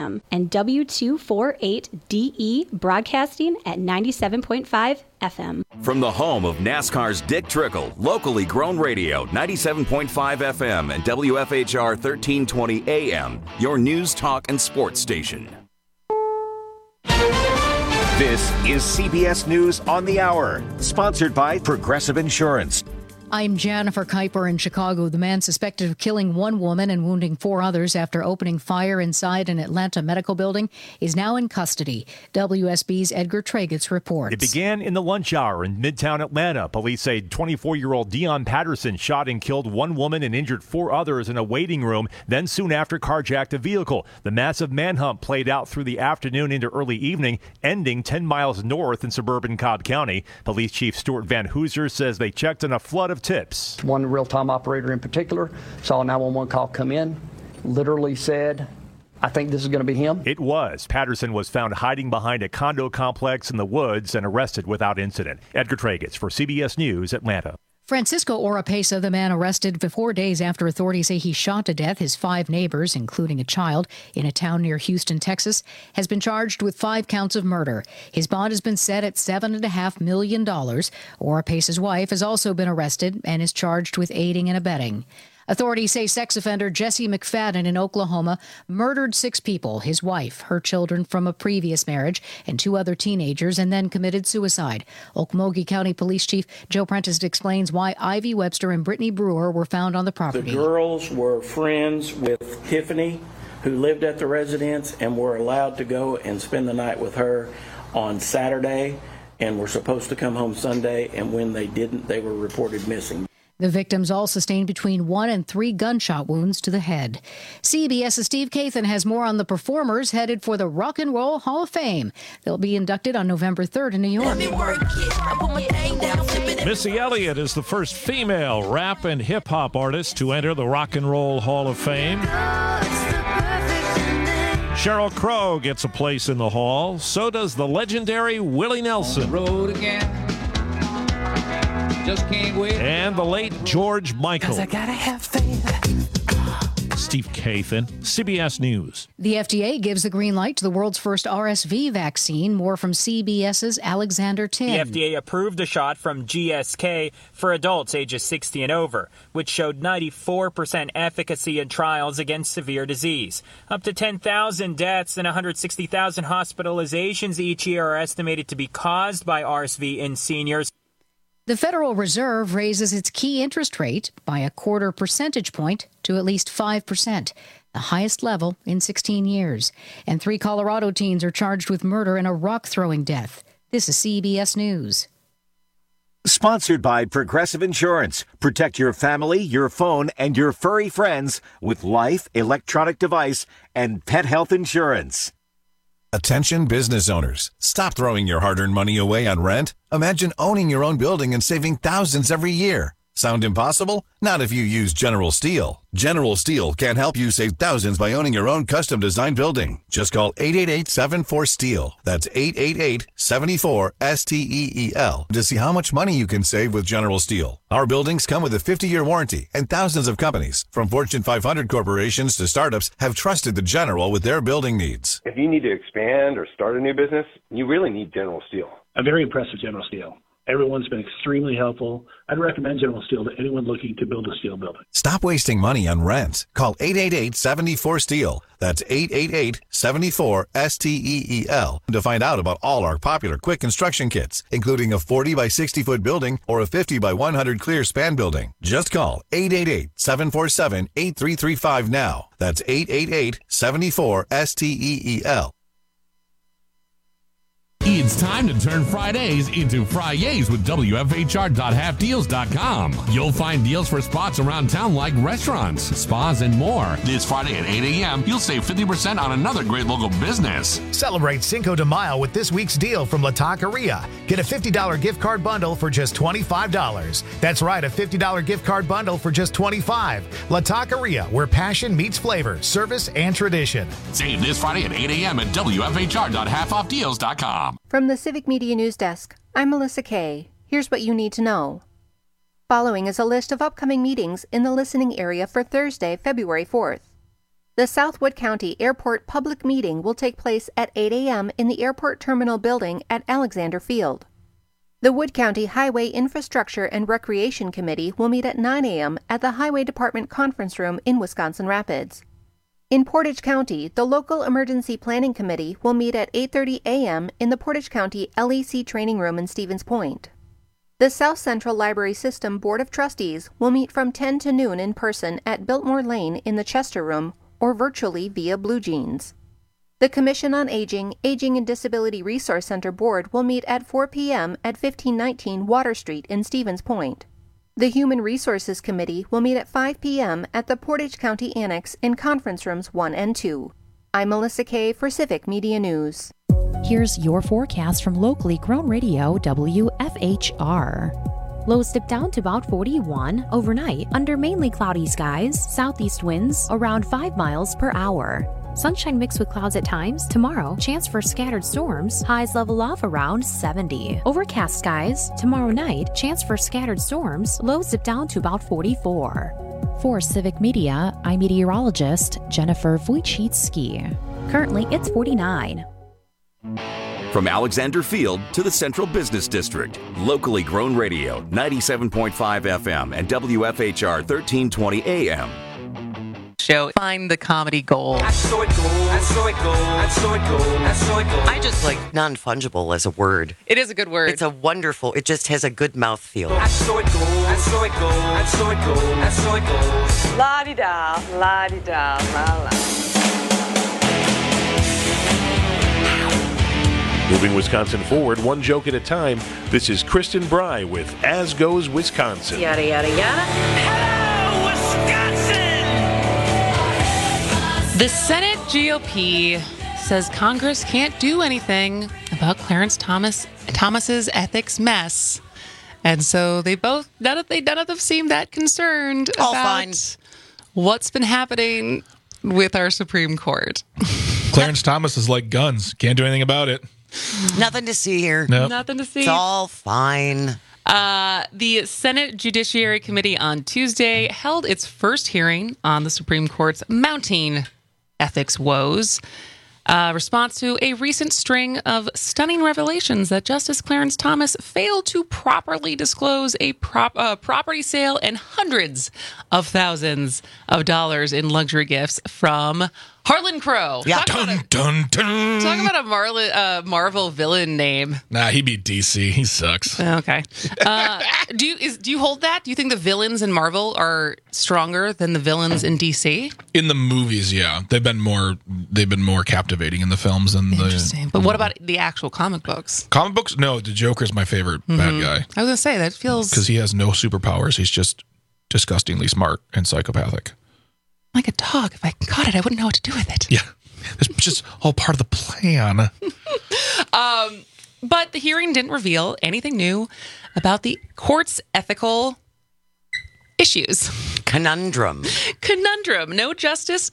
FM, and W248DE broadcasting at 97.5 FM. From the home of NASCAR's Dick Trickle, locally grown radio, 97.5 FM and WFHR 1320 AM, your news, talk, and sports station. This is CBS News on the Hour, sponsored by Progressive Insurance. I'm Jennifer Kuiper in Chicago. The man suspected of killing one woman and wounding 4 others after opening fire inside an Atlanta medical building is now in custody. WSB's Edgar Tragetz reports. It began in the lunch hour in Midtown Atlanta. Police say 24-year-old Dion Patterson shot and killed one woman and injured 4 others in a waiting room, then soon after carjacked a vehicle. The massive manhunt played out through the afternoon into early evening, ending 10 miles north in suburban Cobb County. Police Chief Stuart Van Hooser says they checked on a flood of tips. One real-time operator in particular saw a 911 call come in, literally said, I think this is going to be him. It was. Patterson was found hiding behind a condo complex in the woods and arrested without incident. Edgar Tragetz for CBS News, Atlanta. Francisco Oropesa, the man arrested 4 days after authorities say he shot to death his 5 neighbors, including a child, in a town near Houston, Texas, has been charged with 5 counts of murder. His bond has been set at $7.5 million. Oropesa's wife has also been arrested and is charged with aiding and abetting. Authorities say sex offender Jesse McFadden in Oklahoma murdered 6 people, his wife, her children from a previous marriage, and 2 other teenagers, and then committed suicide. Okmulgee County Police Chief Joe Prentice explains why Ivy Webster and Brittany Brewer were found on the property. The girls were friends with Tiffany, who lived at the residence, and were allowed to go and spend the night with her on Saturday, and were supposed to come home Sunday, and when they didn't, they were reported missing. The victims all sustained between 1 and 3 gunshot wounds to the head. CBS's Steve Kathan has more on the performers headed for the Rock and Roll Hall of Fame. They'll be inducted on November 3rd in New York. Missy Elliott is the first female rap and hip-hop artist to enter the Rock and Roll Hall of Fame. Sheryl Crow gets a place in the hall. So does the legendary Willie Nelson. Just can't wait. And the late George Michael. I gotta have faith. Steve Kathan, CBS News. The FDA gives the green light to the world's first RSV vaccine. More from CBS's Alexander Tim. The FDA approved a shot from GSK for adults ages 60 and over, which showed 94% efficacy in trials against severe disease. Up to 10,000 deaths and 160,000 hospitalizations each year are estimated to be caused by RSV in seniors. The Federal Reserve raises its key interest rate by a 0.25 percentage point to at least 5%, the highest level in 16 years. And 3 Colorado teens are charged with murder in a rock-throwing death. This is CBS News. Sponsored by Progressive Insurance. Protect your family, your phone, and your furry friends with life, electronic device, and pet health insurance. Attention business owners. Stop throwing your hard-earned money away on rent. Imagine owning your own building and saving thousands every year. Sound impossible? Not if you use General Steel. General Steel can help you save thousands by owning your own custom-designed building. Just call 888-74-STEEL. That's 888-74-STEEL to see how much money you can save with General Steel. Our buildings come with a 50-year warranty, and thousands of companies, from Fortune 500 corporations to startups, have trusted the General with their building needs. If you need to expand or start a new business, you really need General Steel. I'm very impressed with General Steel. Everyone's been extremely helpful. I'd recommend General Steel to anyone looking to build a steel building. Stop wasting money on rent. Call 888-74-STEEL. That's 888-74-STEEL to find out about all our popular quick construction kits, including a 40 by 60-foot building or a 50 by 100 clear span building. Just call 888-747-8335 now. That's 888-74-STEEL. It's time to turn Fridays into Fridays with WFHR.halfdeals.com. You'll find deals for spots around town like restaurants, spas, and more. This Friday at 8 a.m., you'll save 50% on another great local business. Celebrate Cinco de Mayo with this week's deal from La Taqueria. Get a $50 gift card bundle for just $25. That's right, a $50 gift card bundle for just $25. La Taqueria, where passion meets flavor, service, and tradition. Save this Friday at 8 a.m. at WFHR.halfoffdeals.com. From the Civic Media News Desk, I'm Melissa Kay. Here's what you need to know. Following is a list of upcoming meetings in the listening area for Thursday, February 4th. The Southwood County Airport public meeting will take place at 8 a.m. in the Airport Terminal Building at Alexander Field. The Wood County Highway Infrastructure and Recreation Committee will meet at 9 a.m. at the Highway Department Conference Room in Wisconsin Rapids. In Portage County, the Local Emergency Planning Committee will meet at 8:30 a.m. in the Portage County LEC Training Room in Stevens Point. The South Central Library System Board of Trustees will meet from 10 to noon in person at Biltmore Lane in the Chester Room or virtually via Blue Jeans. The Commission on Aging, Aging and Disability Resource Center Board will meet at 4 p.m. at 1519 Water Street in Stevens Point. The Human Resources Committee will meet at 5 p.m. at the Portage County Annex in Conference Rooms 1 and 2. I'm Melissa Kay for Civic Media News. Here's your forecast from locally grown radio WFHR. Lows dip down to about 41 overnight under mainly cloudy skies, southeast winds around 5 miles per hour. Sunshine mixed with clouds at times. Tomorrow, chance for scattered storms. Highs level off around 70. Overcast skies. Tomorrow night, chance for scattered storms. Lows dip down to about 44. For Civic Media, I'm meteorologist Jennifer Wojcicki. Currently, it's 49. From Alexander Field to the Central Business District, locally grown radio, 97.5 FM and WFHR 1320 AM. Show. Find the comedy gold. I just like non-fungible as a word. It is a good word. It's a wonderful, it just has a good mouthfeel. La-di-da, la-di-da, la-la. Moving Wisconsin forward, one joke at a time. This is Kristen Bry with As Goes Wisconsin. Yada, yada, yada. Hello, Wisconsin! The Senate GOP says Congress can't do anything about Clarence Thomas's ethics mess. And so none of them seem that concerned about what's been happening with our Supreme Court. Clarence Thomas is like guns. Can't do anything about it. Nothing to see here. Nope. Nothing to see. It's all fine. The Senate Judiciary Committee on Tuesday held its first hearing on the Supreme Court's mounting ethics woes. Response to a recent string of stunning revelations that Justice Clarence Thomas failed to properly disclose a property sale and hundreds of thousands of dollars in luxury gifts from Harlan Crow. Yeah. Talk about a Marvel villain name. Nah, he beat DC. He sucks. Okay. Do you hold that? Do you think the villains in Marvel are stronger than the villains in DC? In the movies, yeah, they've been more captivating in the films than the. Interesting. But what about the actual comic books? Comic books? No, the Joker's my favorite bad guy. I was gonna say that feels because he has no superpowers. He's just disgustingly smart and psychopathic. Like a dog. If I caught it, I wouldn't know what to do with it. Yeah. It's just all part of the plan. But the hearing didn't reveal anything new about the court's ethical issues. Conundrum. No justice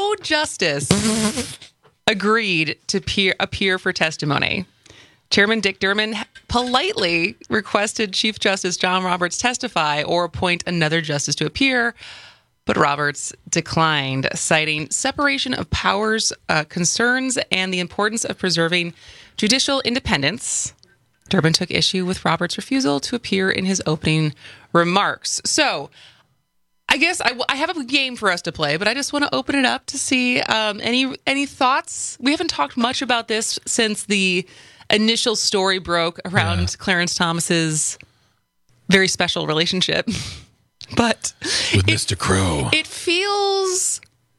agreed to appear for testimony. Chairman Dick Durbin politely requested Chief Justice John Roberts testify or appoint another justice to appear, but Roberts declined, citing separation of powers concerns and the importance of preserving judicial independence. Durbin took issue with Roberts' refusal to appear in his opening remarks. So, I guess I have a game for us to play, but I just want to open it up to see any thoughts. We haven't talked much about this since the initial story broke around Clarence Thomas's very special relationship. But with Mr. Crow, it feels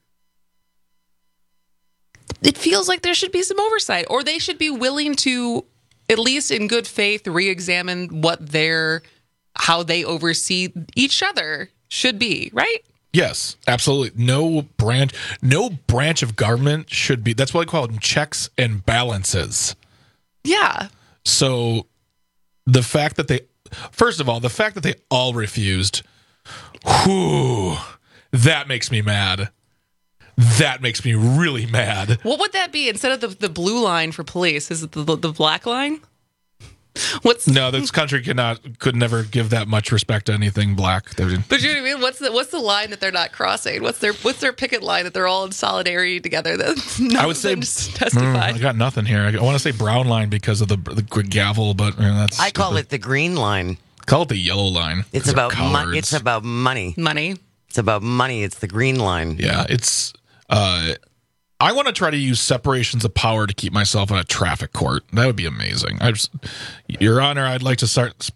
like there should be some oversight, or they should be willing to, at least in good faith, re-examine how they oversee each other should be, right? Yes, absolutely. No branch of government should be. That's what I call them, checks and balances. Yeah. So the fact that they all refused. Whew, that makes me mad. That makes me really mad. What would that be? Instead of the blue line for police, is it the black line? No, this country could never give that much respect to anything black. But you know what I mean? What's the line that they're not crossing? What's their picket line that they're all in solidarity together? That I would say testify. I got nothing here. I want to say brown line because of the gavel, but that's. I call it the green line. Call it the yellow line. It's about money. It's about money. Money. It's about money. It's the green line. Yeah, it's. I want to try to use separations of power to keep myself in a traffic court. That would be amazing. Your Honor, I'd like to start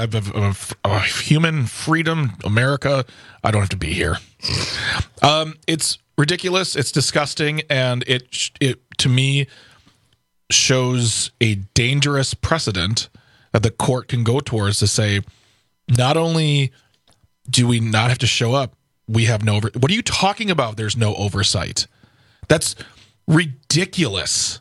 human freedom, America. I don't have to be here. It's ridiculous. It's disgusting, and it to me shows a dangerous precedent that the court can go towards to say, not only do we not have to show up, we have no. What are you talking about? There's no oversight. That's ridiculous.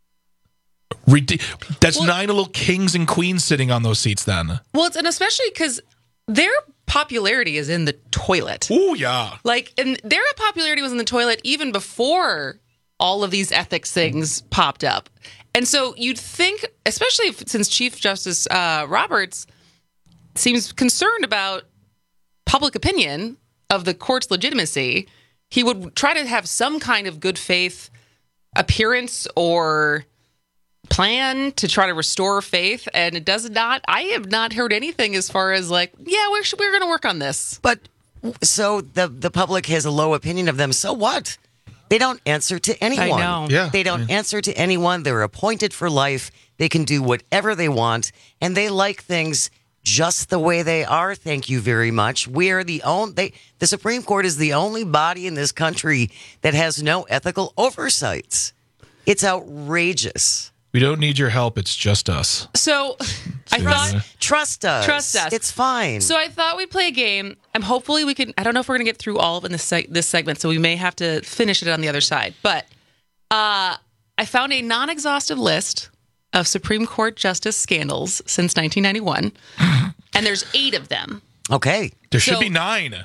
That's 9 little kings and queens sitting on those seats then. Well, and especially because their popularity is in the toilet. Oh, yeah. And their popularity was in the toilet even before all of these ethics things popped up. And so you'd think, especially since Chief Justice Roberts seems concerned about public opinion of the court's legitimacy, he would try to have some kind of good faith appearance or plan to try to restore faith. And it does not, I have not heard anything as far as we're going to work on this. But so the public has a low opinion of them. So what? They don't answer to anyone. I know. Yeah. They don't answer to anyone. They're appointed for life. They can do whatever they want. And they like things just the way they are. Thank you very much. We are the Supreme Court is the only body in this country that has no ethical oversights. It's outrageous. We don't need your help. It's just us. So I thought, trust us. Trust us. It's fine. So I thought we'd play a game. And hopefully we can. I don't know if we're going to get through all of it in this segment, so we may have to finish it on the other side. But I found a non-exhaustive list of Supreme Court justice scandals since 1991, and there's 8 of them. Okay. There should be 9.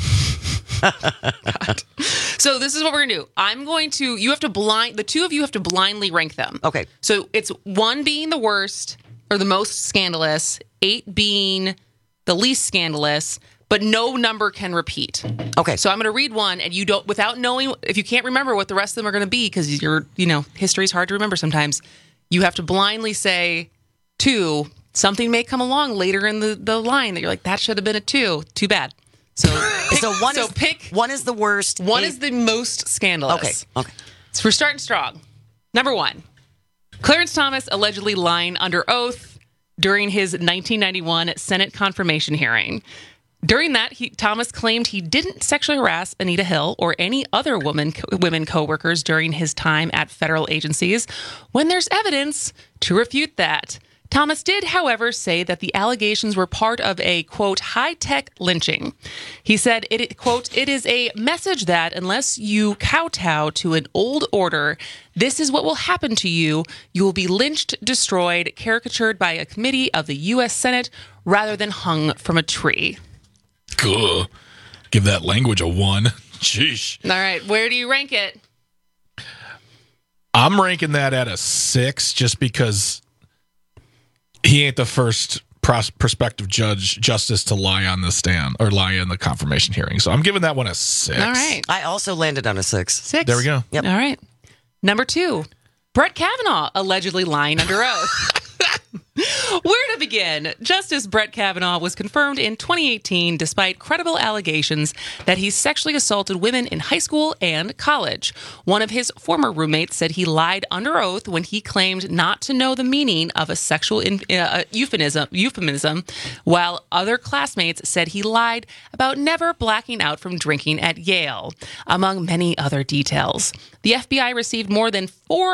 So this is what we're going to do. The two of you have to blindly rank them. Okay. So it's 1 being the worst or the most scandalous, 8 being the least scandalous, but no number can repeat. Okay. So I'm going to read one, and you don't, without knowing, if you can't remember what the rest of them are going to be, because history's hard to remember sometimes, you have to blindly say 2. Something may come along later in the line that you're like, that should have been a 2. Too bad. So pick. 1 is the worst. 1 is the most scandalous. Okay. So we're starting strong. Number 1, Clarence Thomas allegedly lying under oath during his 1991 Senate confirmation hearing. During that, Thomas claimed he didn't sexually harass Anita Hill or any other women co-workers during his time at federal agencies, when there's evidence to refute that. Thomas did, however, say that the allegations were part of a, quote, high-tech lynching. He said, quote, it is a message that unless you kowtow to an old order, this is what will happen to you. You will be lynched, destroyed, caricatured by a committee of the U.S. Senate rather than hung from a tree. Ugh. Give that language a 1. Sheesh. All right. Where do you rank it? I'm ranking that at a 6 just because he ain't the first prospective justice to lie on the stand or lie in the confirmation hearing. So I'm giving that one a 6. All right. I also landed on a 6. 6. There we go. Yep. All right. Number 2, Brett Kavanaugh allegedly lying under oath. Where to begin? Justice Brett Kavanaugh was confirmed in 2018 despite credible allegations that he sexually assaulted women in high school and college. One of his former roommates said he lied under oath when he claimed not to know the meaning of a sexual euphemism, while other classmates said he lied about never blacking out from drinking at Yale, among many other details. The FBI received more than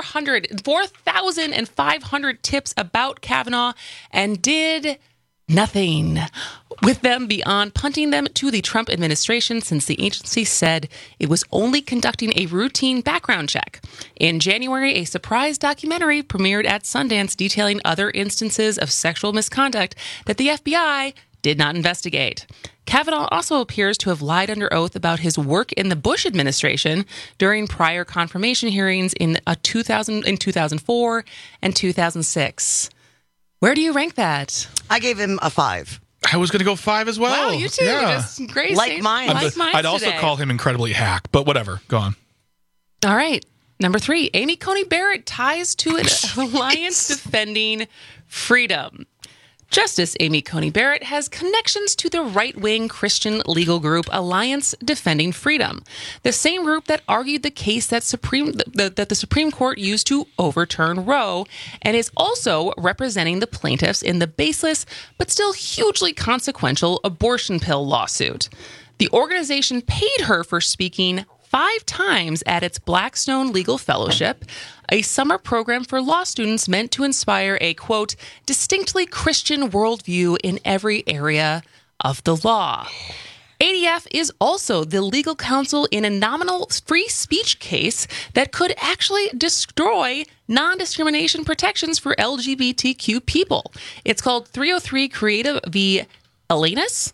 4,500 tips about Kavanaugh and did nothing with them beyond punting them to the Trump administration, since the agency said it was only conducting a routine background check. In January, a surprise documentary premiered at Sundance detailing other instances of sexual misconduct that the FBI did not investigate. Kavanaugh also appears to have lied under oath about his work in the Bush administration during prior confirmation hearings in 2004 and 2006. Where do you rank that? I gave him a 5. I was going to go 5 as well. Wow, you two. Yeah. Just great. Like mine. I'd also call him incredibly hack, but whatever. Go on. All right. Number 3, Amy Coney Barrett ties to an alliance defending freedom. Justice Amy Coney Barrett has connections to the right-wing Christian legal group Alliance Defending Freedom, the same group that argued the case that the Supreme Court used to overturn Roe, and is also representing the plaintiffs in the baseless but still hugely consequential abortion pill lawsuit. The organization paid her for speaking 5 times at its Blackstone Legal Fellowship, a summer program for law students meant to inspire a, quote, distinctly Christian worldview in every area of the law. ADF is also the legal counsel in a nominal free speech case that could actually destroy non-discrimination protections for LGBTQ people. It's called 303 Creative v. Ellenis?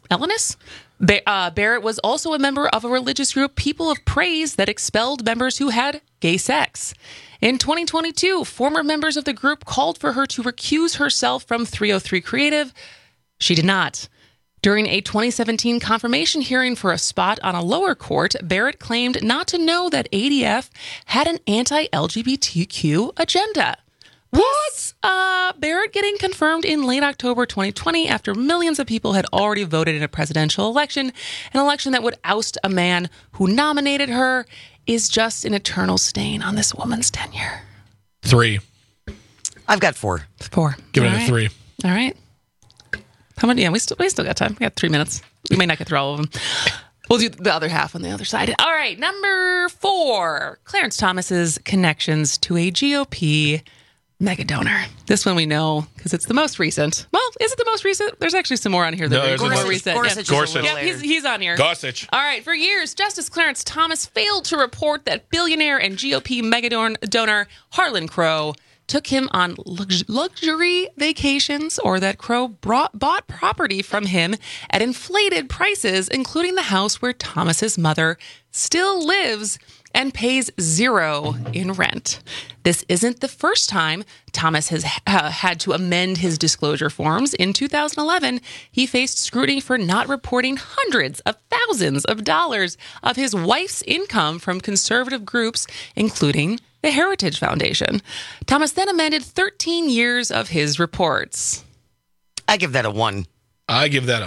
Barrett was also a member of a religious group, People of Praise, that expelled members who had gay sex. In 2022, former members of the group called for her to recuse herself from 303 Creative. She did not. During a 2017 confirmation hearing for a spot on a lower court, Barrett claimed not to know that ADF had an anti-LGBTQ agenda. What? Barrett getting confirmed in late October 2020 after millions of people had already voted in a presidential election, an election that would oust a man who nominated her, is just an eternal stain on this woman's tenure. 3. I've got 4. 4. Give it a 3. All right. How many? Yeah, we still got time. We got 3 minutes. We may not get through all of them. We'll do the other half on the other side. All right, number 4. Clarence Thomas's connections to a GOP mega donor. This one we know because it's the most recent. Well, is it the most recent? There's actually some more on here that are more recent. Gorsuch. Yeah, he's on here. Gorsuch. All right. For years, Justice Clarence Thomas failed to report that billionaire and GOP mega donor Harlan Crow took him on luxury vacations, or that Crow bought property from him at inflated prices, including the house where Thomas's mother still lives and pays 0 in rent. This isn't the first time Thomas has had to amend his disclosure forms. In 2011, he faced scrutiny for not reporting hundreds of thousands of dollars of his wife's income from conservative groups, including the Heritage Foundation. Thomas then amended 13 years of his reports. I give that a 1. I give that a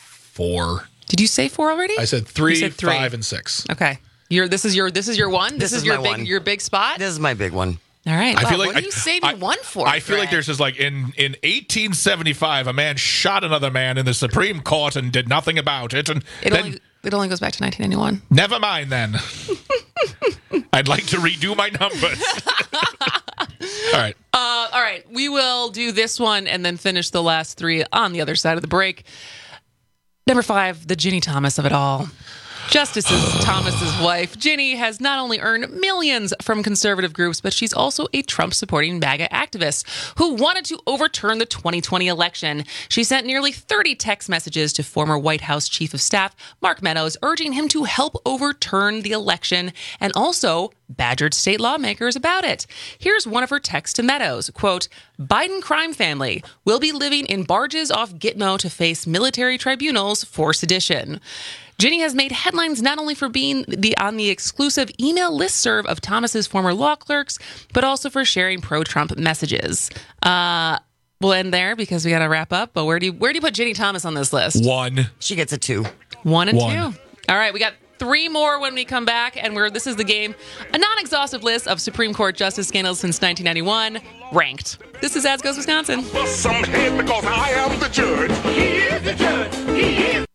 4. Did you say 4 already? I said 3, 5, and 6. Okay. This is your one? This is your big spot? This is my big one. All right. I feel like what are you saving 1 for? I feel like there's just like in 1875, a man shot another man in the Supreme Court and did nothing about it. And it only goes back to 1991. Never mind then. I'd like to redo my numbers. All right. All right. We will do this one and then finish the last 3 on the other side of the break. Number 5, the Ginny Thomas of it all. Justice Thomas's wife, Ginny, has not only earned millions from conservative groups, but she's also a Trump-supporting MAGA activist who wanted to overturn the 2020 election. She sent nearly 30 text messages to former White House Chief of Staff Mark Meadows, urging him to help overturn the election, and also badgered state lawmakers about it. Here's one of her texts to Meadows, quote, Biden crime family will be living in barges off Gitmo to face military tribunals for sedition. Ginny has made headlines not only for being on the exclusive email listserv of Thomas's former law clerks, but also for sharing pro-Trump messages. We'll end there because we got to wrap up. But where do you put Ginny Thomas on this list? 1. She gets a 2. 1 and 2. All right, we got 3 more when we come back, and this is the game. A non-exhaustive list of Supreme Court justice scandals since 1991, ranked. This is As Goes Wisconsin. Bust some head because I am the judge. He is the judge. He is.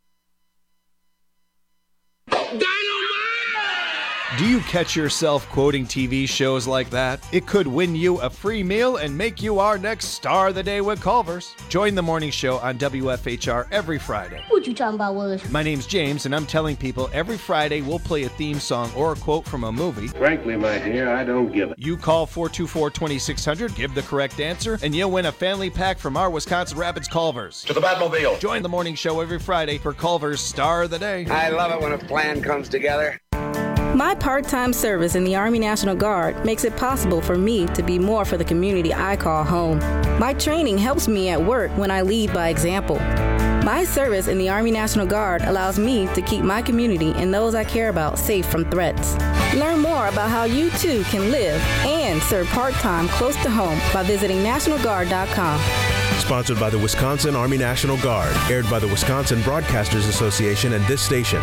Do you catch yourself quoting TV shows like that? It could win you a free meal and make you our next Star of the Day with Culver's. Join the morning show on WFHR every Friday. What you talking about, Willis? My name's James, and I'm telling people every Friday we'll play a theme song or a quote from a movie. Frankly, my dear, I don't give it. You call 424-2600, give the correct answer, and you'll win a family pack from our Wisconsin Rapids Culver's. To the Batmobile. Join the morning show every Friday for Culver's Star of the Day. I love it when a plan comes together. My part-time service in the Army National Guard makes it possible for me to be more for the community I call home. My training helps me at work when I lead by example. My service in the Army National Guard allows me to keep my community and those I care about safe from threats. Learn more about how you too can live and serve part-time close to home by visiting NationalGuard.com. Sponsored by the Wisconsin Army National Guard. Aired by the Wisconsin Broadcasters Association and this station.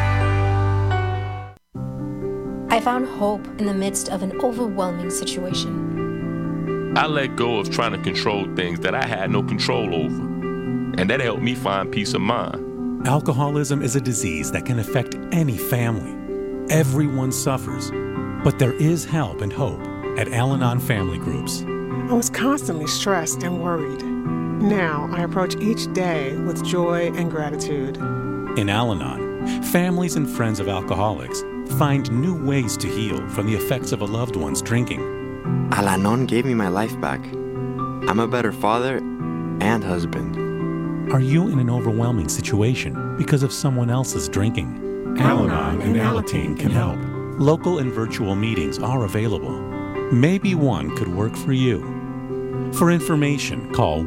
I found hope in the midst of an overwhelming situation. I let go of trying to control things that I had no control over, and that helped me find peace of mind. Alcoholism is a disease that can affect any family. Everyone suffers, but there is help and hope at Al-Anon Family Groups. I was constantly stressed and worried. Now I approach each day with joy and gratitude. In Al-Anon, families and friends of alcoholics find new ways to heal from the effects of a loved one's drinking. Al-Anon gave me my life back. I'm a better father and husband. Are you in an overwhelming situation because of someone else's drinking? Al-Anon and Alateen can help. Local and virtual meetings are available. Maybe one could work for you. For information, call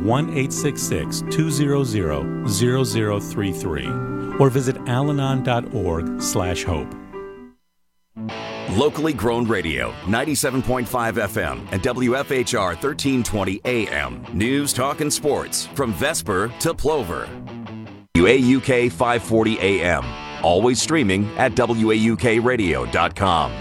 1-866-200-0033 or visit alanon.org/hope. Locally grown radio, 97.5 FM and WFHR 1320 AM. News, talk, and sports from Vesper to Plover. WAUK 540 AM. Always streaming at WAUKradio.com.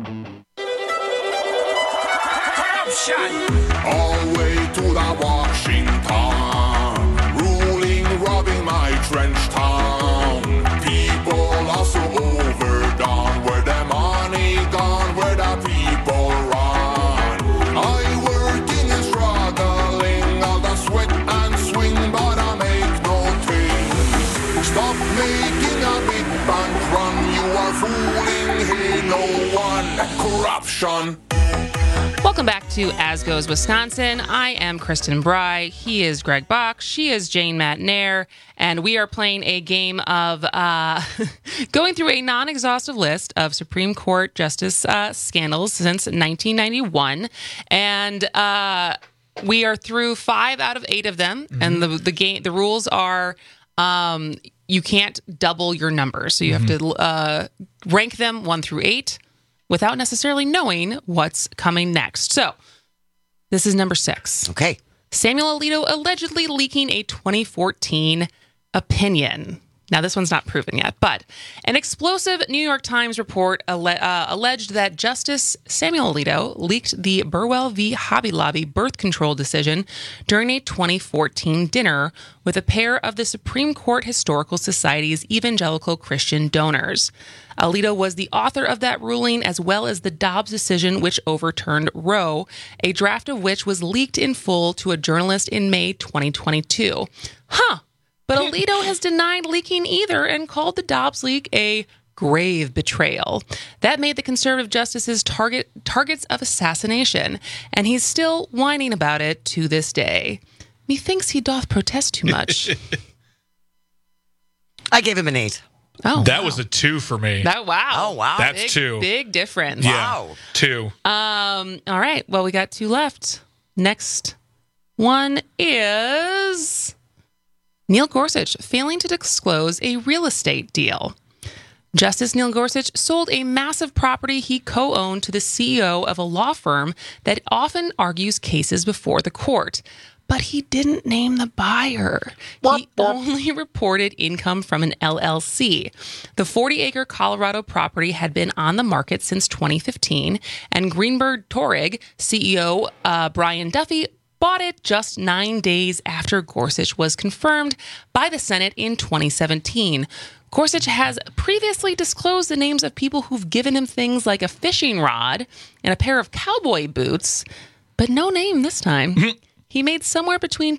All the way to the Washington, ruling, robbing my trench town. People also overdone, where the money gone, where the people run. I working and struggling, all the sweat and swing, but I make no thing. Stop making a big bank run, you are fooling, hey, no one. Corruption. Welcome back to As Goes Wisconsin. I am Kristen Bry. He is Greg Bach. She is Jane Matnair. And we are playing a game of going through a non-exhaustive list of Supreme Court justice scandals since 1991. And we are through 5 out of 8 of them. Mm-hmm. And the rules are you can't double your numbers. So you have to rank them 1 through 8. Without necessarily knowing what's coming next. So, this is number 6. Okay. Samuel Alito allegedly leaking a 2014 opinion. Now, this one's not proven yet, but an explosive New York Times report alleged that Justice Samuel Alito leaked the Burwell v. Hobby Lobby birth control decision during a 2014 dinner with a pair of the Supreme Court Historical Society's evangelical Christian donors. Alito was the author of that ruling, as well as the Dobbs decision, which overturned Roe, a draft of which was leaked in full to a journalist in May 2022. But Alito has denied leaking either and called the Dobbs leak a grave betrayal. That made the conservative justices targets of assassination, and he's still whining about it to this day. Methinks he doth protest too much. I gave him an 8. Oh, that was a 2 for me. Wow. Oh, wow. That's big, 2. Big difference. Yeah, wow. 2. All right. Well, we got 2 left. Next one is Neil Gorsuch failing to disclose a real estate deal. Justice Neil Gorsuch sold a massive property he co-owned to the CEO of a law firm that often argues cases before the court. But he didn't name the buyer. He only reported income from an LLC. The 40-acre Colorado property had been on the market since 2015, and Greenberg Traurig CEO Brian Duffy bought it just 9 days after Gorsuch was confirmed by the Senate in 2017. Gorsuch has previously disclosed the names of people who've given him things like a fishing rod and a pair of cowboy boots, but no name this time. He made somewhere between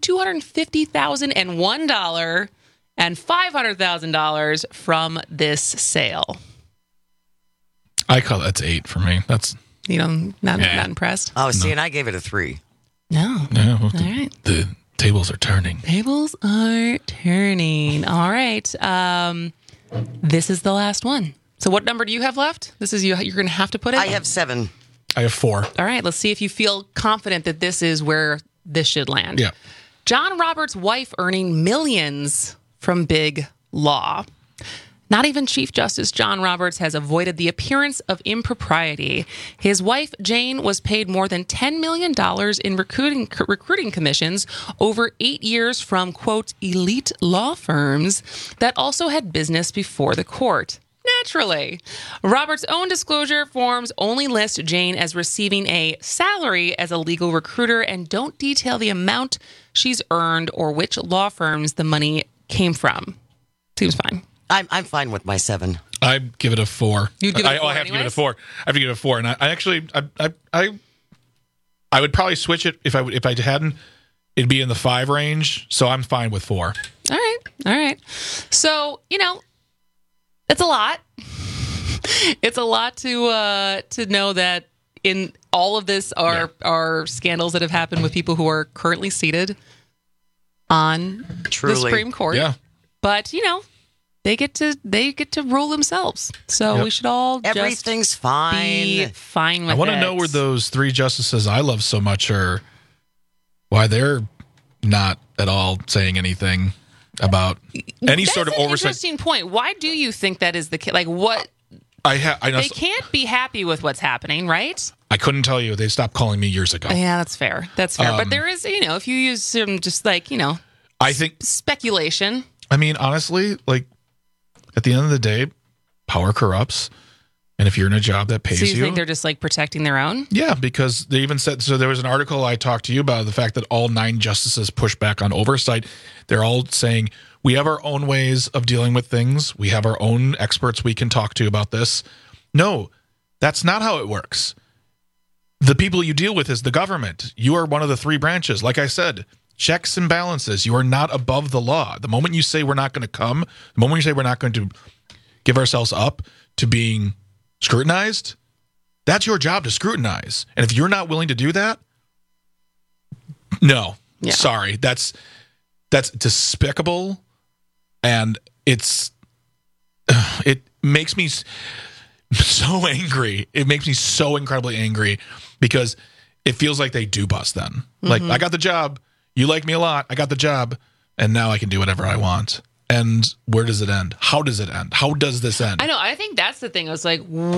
$250,001 and $500,000 from this sale. I call that's 8 for me. That's not impressed. Oh, see, and I gave it a 3. No. All right. The tables are turning. Tables are turning. All right. This is the last one. So what number do you have left? This is you're going to have to put it. I have 7. I have 4. All right, let's see if you feel confident that this is where this should land. Yeah. John Roberts' wife earning millions from big law. Not even Chief Justice John Roberts has avoided the appearance of impropriety. His wife, Jane, was paid more than $10 million in recruiting commissions over 8 years from, quote, elite law firms that also had business before the court. Naturally. Roberts' own disclosure forms only list Jane as receiving a salary as a legal recruiter and don't detail the amount she's earned or which law firms the money came from. Seems fine. I'm fine with my 7. I give it a 4. You'd give it a 4 I have to give it a 4. I have to give it a 4. And I actually would probably switch it if I hadn't. It'd be in the 5 range. So I'm fine with 4. All right. So, it's a lot. It's a lot to know that in all of this are scandals that have happened with people who are currently seated on the Supreme Court. Yeah. But, they get to rule themselves. So we should all everything's fine. Be fine with it. I want to know where those 3 justices I love so much are, why they're not at all saying anything about any sort of oversight. Interesting point. Why do you think that is the case? Like what? I know they can't be happy with what's happening, right? I couldn't tell you. They stopped calling me years ago. Yeah, that's fair. But there is, if you use some just like, I think speculation. I mean, honestly, like at the end of the day, power corrupts. And if you're in a job that pays you. So you think they're just like protecting their own? Yeah, because they even said, so there was an article I talked to you about the fact that all 9 justices push back on oversight. They're all saying, we have our own ways of dealing with things. We have our own experts we can talk to about this. No, that's not how it works. The people you deal with is the government. You are one of the 3 branches. Like I said, checks and balances. You are not above the law. The moment you say we're not going to come, the moment you say we're not going to give ourselves up to being scrutinized, that's your job to scrutinize. And if you're not willing to do that, no, sorry. That's despicable. And it makes me so angry. It makes me so incredibly angry because it feels like they do bust then. Mm-hmm. Like, I got the job. You like me a lot. I got the job. And now I can do whatever I want. And where does it end? How does it end? How does this end? I know. I think that's the thing. I was like,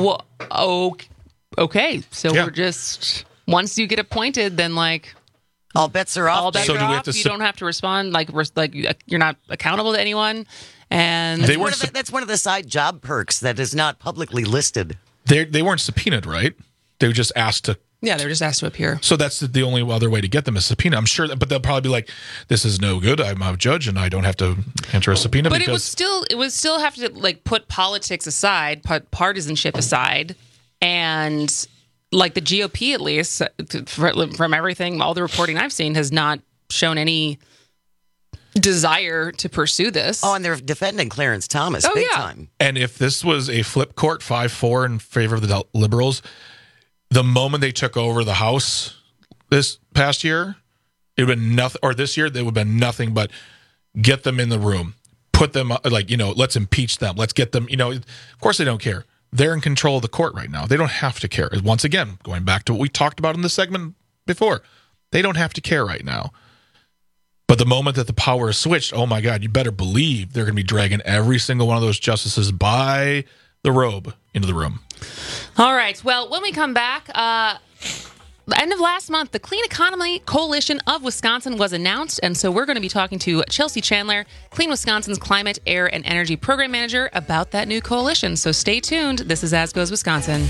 okay. So we're just, once you get appointed, then like, all bets are off. All bets are off. You don't have to respond. Like you're not accountable to anyone. And that's one of the side job perks that is not publicly listed. They weren't subpoenaed, right? They were just asked to. Yeah, they were just asked to appear. So that's the only other way to get them is subpoena. I'm sure, but they'll probably be like, "This is no good. I'm a judge, and I don't have to enter a subpoena." But it would still have to like put politics aside, put partisanship aside, and like the GOP at least, from everything, all the reporting I've seen, has not shown any desire to pursue this. Oh, and they're defending Clarence Thomas big time. And if this was a flip court 5-4 in favor of the liberals, the moment they took over the House this past year, it would have been nothing, or this year, there would have been nothing but get them in the room, put them, let's impeach them, let's get them, of course they don't care. They're in control of the court right now. They don't have to care. Once again, going back to what we talked about in the segment before, they don't have to care right now. But the moment that the power is switched, oh my God, you better believe they're going to be dragging every single one of those justices by the robe into the room. All right. Well, when we come back, the end of last month, the Clean Economy Coalition of Wisconsin was announced. And so we're going to be talking to Chelsea Chandler, Clean Wisconsin's Climate, Air, and Energy Program Manager, about that new coalition. So stay tuned. This is As Goes Wisconsin.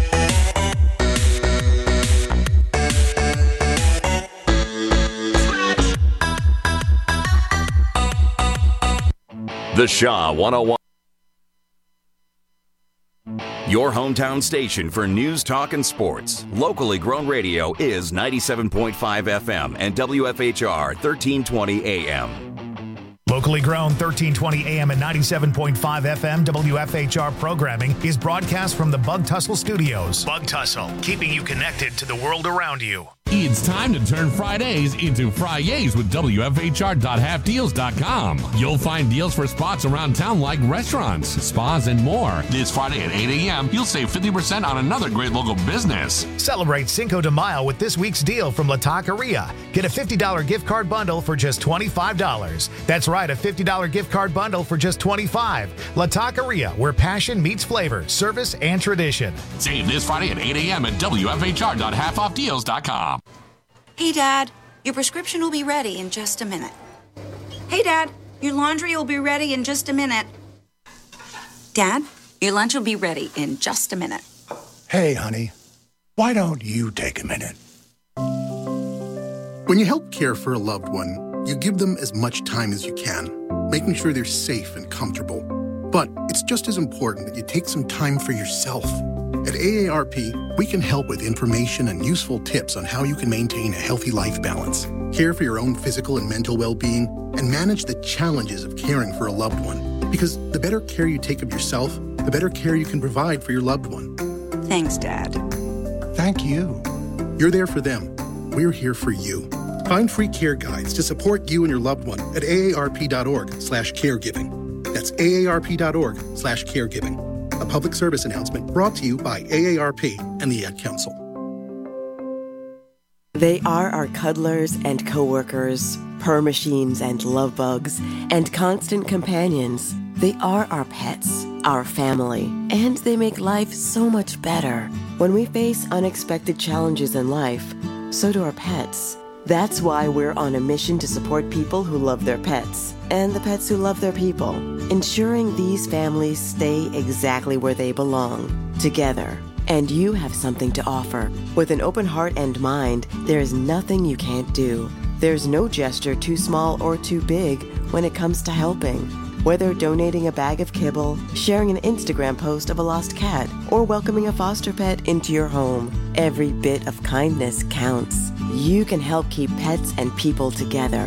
The Shaw 101. Your hometown station for news, talk, and sports. Locally grown radio is 97.5 FM and WFHR 1320 AM. Locally grown 1320 AM and 97.5 FM WFHR programming is broadcast from the Bug Tussle Studios. Bug Tussle, keeping you connected to the world around you. It's time to turn Fridays into Fridays with WFHR.halfdeals.com. You'll find deals for spots around town like restaurants, spas, and more. This Friday at 8 a.m., you'll save 50% on another great local business. Celebrate Cinco de Mayo with this week's deal from La Taqueria. Get a $50 gift card bundle for just $25. That's right, a $50 gift card bundle for just $25. La Taqueria, where passion meets flavor, service, and tradition. Save this Friday at 8 a.m. at WFHR.halfoffdeals.com. Hey, Dad, your prescription will be ready in just a minute. Hey, Dad, your laundry will be ready in just a minute. Dad, your lunch will be ready in just a minute. Hey, honey, why don't you take a minute? When you help care for a loved one, you give them as much time as you can, making sure they're safe and comfortable. But it's just as important that you take some time for yourself. At AARP, we can help with information and useful tips on how you can maintain a healthy life balance, care for your own physical and mental well-being, and manage the challenges of caring for a loved one. Because the better care you take of yourself, the better care you can provide for your loved one. Thanks, Dad. Thank you. You're there for them. We're here for you. Find free care guides to support you and your loved one at aarp.org/caregiving. That's aarp.org/caregiving. A public service announcement brought to you by AARP and the Ad Council. They are our cuddlers and coworkers, purr machines and love bugs, and constant companions. They are our pets, our family, and they make life so much better. When we face unexpected challenges in life, so do our pets. That's why we're on a mission to support people who love their pets and the pets who love their people, ensuring these families stay exactly where they belong, together. And you have something to offer. With an open heart and mind, there is nothing you can't do. There's no gesture too small or too big when it comes to helping. Whether donating a bag of kibble, sharing an Instagram post of a lost cat, or welcoming a foster pet into your home, every bit of kindness counts. You can help keep pets and people together.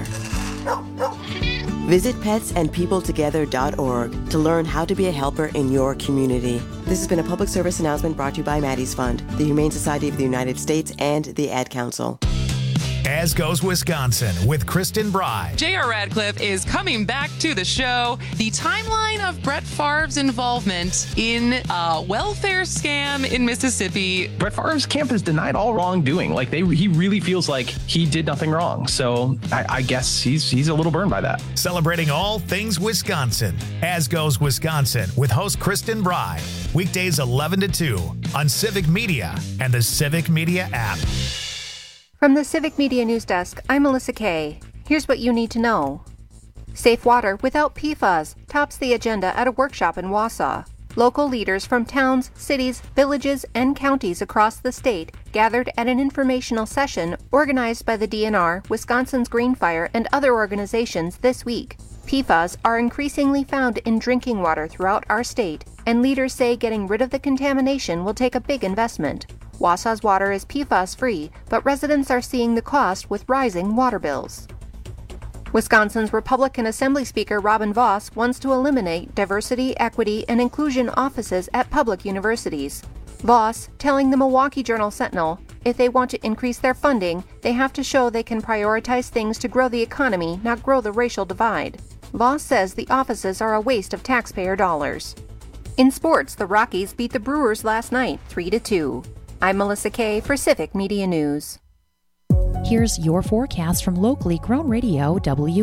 Visit petsandpeopletogether.org to learn how to be a helper in your community. This has been a public service announcement brought to you by Maddie's Fund, the Humane Society of the United States, and the Ad Council. As Goes Wisconsin with Kristen Bry. J.R. Radcliffe is coming back to the show. The timeline of Brett Favre's involvement in a welfare scam in Mississippi. Brett Favre's camp has denied all wrongdoing. Like he really feels like he did nothing wrong. So I guess he's a little burned by that. Celebrating all things Wisconsin. As Goes Wisconsin with host Kristen Bry. Weekdays 11 to 2 on Civic Media and the Civic Media app. From the Civic Media News Desk, I'm Melissa Kay. Here's what you need to know. Safe water without PFAS tops the agenda at a workshop in Wausau. Local leaders from towns, cities, villages, and counties across the state gathered at an informational session organized by the DNR, Wisconsin's Green Fire, and other organizations this week. PFAS are increasingly found in drinking water throughout our state, and leaders say getting rid of the contamination will take a big investment. Wausau's water is PFAS-free, but residents are seeing the cost with rising water bills. Wisconsin's Republican Assembly Speaker Robin Vos wants to eliminate diversity, equity, and inclusion offices at public universities. Vos telling the Milwaukee Journal-Sentinel, if they want to increase their funding, they have to show they can prioritize things to grow the economy, not grow the racial divide. Vos says the offices are a waste of taxpayer dollars. In sports, the Rockies beat the Brewers last night, 3-2. I'm Melissa Kay for Civic Media News. Here's your forecast from locally grown radio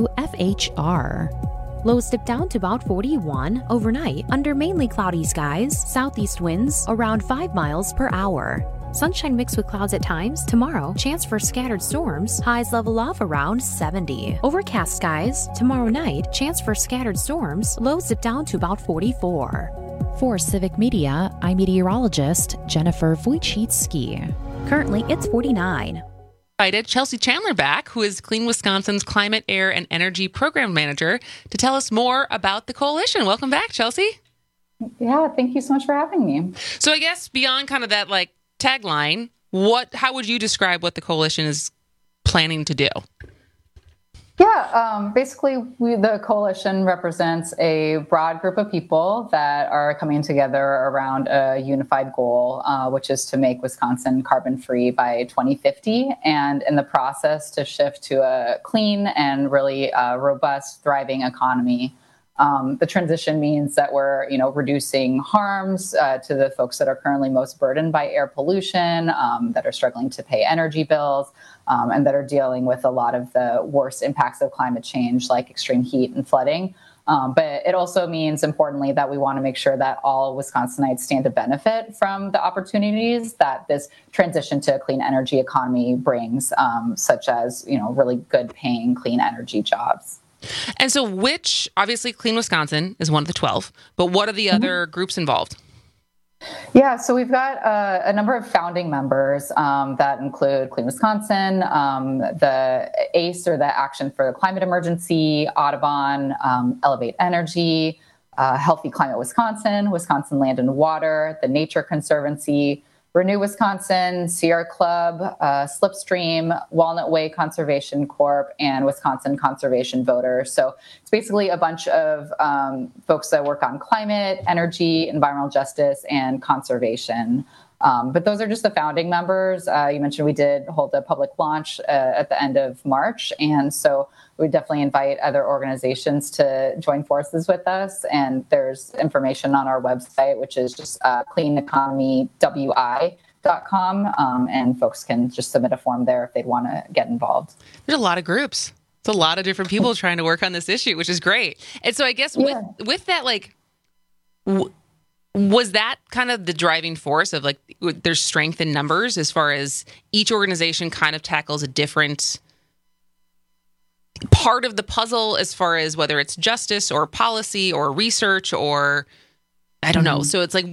WFHR. Lows dip down to about 41 overnight under mainly cloudy skies, southeast winds around 5 miles per hour. Sunshine mixed with clouds at times. Tomorrow, chance for scattered storms. Highs level off around 70. Overcast skies. Tomorrow night, chance for scattered storms. Lows dip down to about 44. For Civic Media, I'm meteorologist Jennifer Wojcicki. Currently, it's 49. Invited Chelsea Chandler back, who is Clean Wisconsin's Climate, Air, and Energy Program Manager, to tell us more about the coalition. Welcome back, Chelsea. Yeah, thank you so much for having me. So I guess beyond kind of that tagline, how would you describe what the coalition is planning to do? Yeah, basically, the coalition represents a broad group of people that are coming together around a unified goal, which is to make Wisconsin carbon-free by 2050, and in the process to shift to a clean and really robust, thriving economy. The transition means that we're, reducing harms to the folks that are currently most burdened by air pollution, that are struggling to pay energy bills, and that are dealing with a lot of the worst impacts of climate change, like extreme heat and flooding. But it also means, importantly, that we want to make sure that all Wisconsinites stand to benefit from the opportunities that this transition to a clean energy economy brings, such as, really good paying clean energy jobs. And so obviously Clean Wisconsin is one of the 12, but what are the other groups involved? Yeah, so we've got a number of founding members that include Clean Wisconsin, the ACE, or the Action for the Climate Emergency, Audubon, Elevate Energy, Healthy Climate Wisconsin, Wisconsin Land and Water, the Nature Conservancy, Renew Wisconsin, Sierra Club, Slipstream, Walnut Way Conservation Corp., and Wisconsin Conservation Voters. So it's basically a bunch of folks that work on climate, energy, environmental justice, and conservation. But those are just the founding members. You mentioned we did hold a public launch at the end of March. And so we definitely invite other organizations to join forces with us. And there's information on our website, which is just cleaneconomywi.com. And folks can just submit a form there if they'd want to get involved. There's a lot of groups. It's a lot of different people trying to work on this issue, which is great. And so I guess with that, was that kind of the driving force of there's strength in numbers as far as each organization kind of tackles a different part of the puzzle as far as whether it's justice or policy or research or I don't know. So it's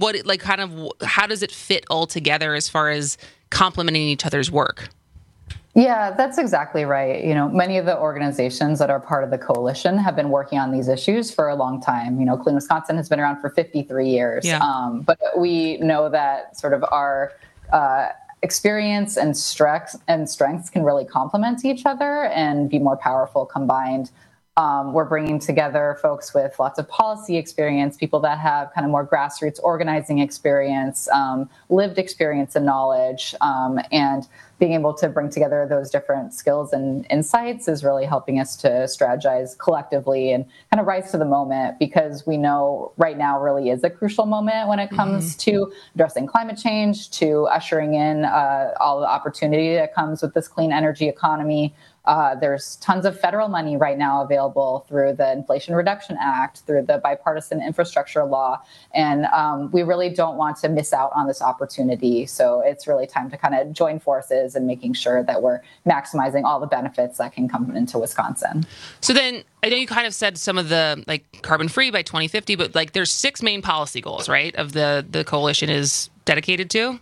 how does it fit all together as far as complementing each other's work? Yeah, that's exactly right. Many of the organizations that are part of the coalition have been working on these issues for a long time. Clean Wisconsin has been around for 53 years. Yeah. But we know that sort of our experience and strengths can really complement each other and be more powerful combined. We're bringing together folks with lots of policy experience, people that have kind of more grassroots organizing experience, lived experience and knowledge, and being able to bring together those different skills and insights is really helping us to strategize collectively and kind of rise to the moment, because we know right now really is a crucial moment when it comes to addressing climate change, to ushering in all the opportunity that comes with this clean energy economy. There's tons of federal money right now available through the Inflation Reduction Act, through the bipartisan infrastructure law. And we really don't want to miss out on this opportunity. So it's really time to kind of join forces and making sure that we're maximizing all the benefits that can come into Wisconsin. So then I know you kind of said some of the carbon free by 2050, but there's 6 main policy goals, right? Of the coalition is dedicated to?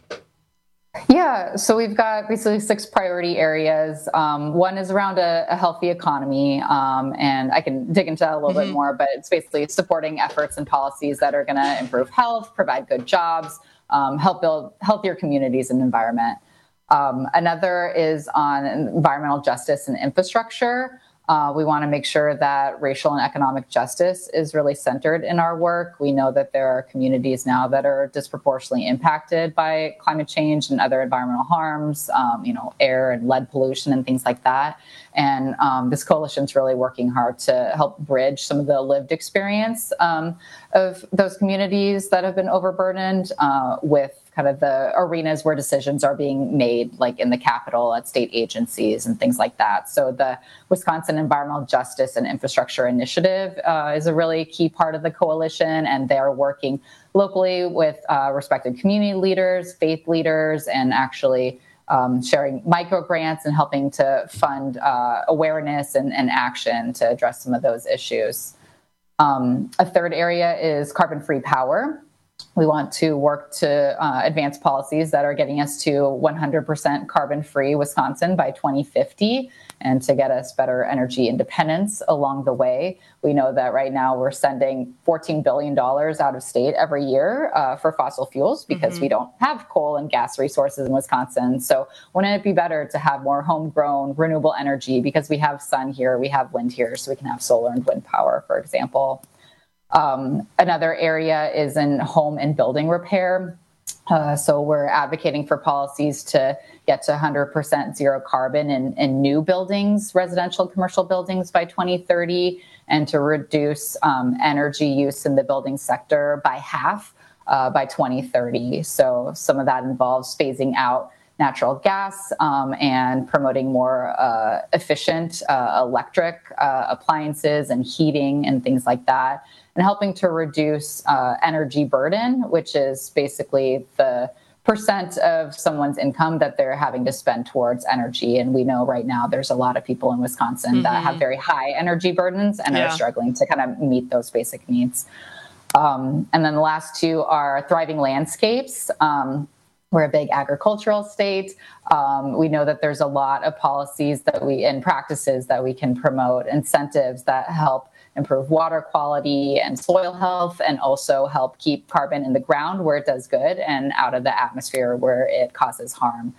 Yeah, so we've got basically 6 priority areas. One is around a healthy economy, and I can dig into that a little bit more, but it's basically supporting efforts and policies that are going to improve health, provide good jobs, help build healthier communities and environment. Another is on environmental justice and infrastructure. We want to make sure that racial and economic justice is really centered in our work. We know that there are communities now that are disproportionately impacted by climate change and other environmental harms, air and lead pollution and things like that. And this coalition is really working hard to help bridge some of the lived experience of those communities that have been overburdened with kind of the arenas where decisions are being made, like in the Capitol, at state agencies and things like that. So the Wisconsin Environmental Justice and Infrastructure Initiative is a really key part of the coalition, and they are working locally with respected community leaders, faith leaders, and actually sharing micro grants and helping to fund awareness and action to address some of those issues. A third area is carbon-free power. We want to work to advance policies that are getting us to 100% carbon-free Wisconsin by 2050 and to get us better energy independence along the way. We know that right now we're sending $14 billion out of state every year for fossil fuels because we don't have coal and gas resources in Wisconsin. So wouldn't it be better to have more homegrown renewable energy because we have sun here, we have wind here, so we can have solar and wind power, for example. Another area is in home and building repair. So we're advocating for policies to get to 100% zero carbon in new buildings, residential commercial buildings by 2030, and to reduce energy use in the building sector by half by 2030. So some of that involves phasing out natural gas and promoting more efficient electric appliances and heating and things like that, and helping to reduce energy burden, which is basically the percent of someone's income that they're having to spend towards energy. And we know right now there's a lot of people in Wisconsin that have very high energy burdens and are struggling to kind of meet those basic needs. And then the last two are thriving landscapes. We're a big agricultural state. We know that there's a lot of policies and practices that we can promote, incentives that help improve water quality and soil health, and also help keep carbon in the ground where it does good and out of the atmosphere where it causes harm.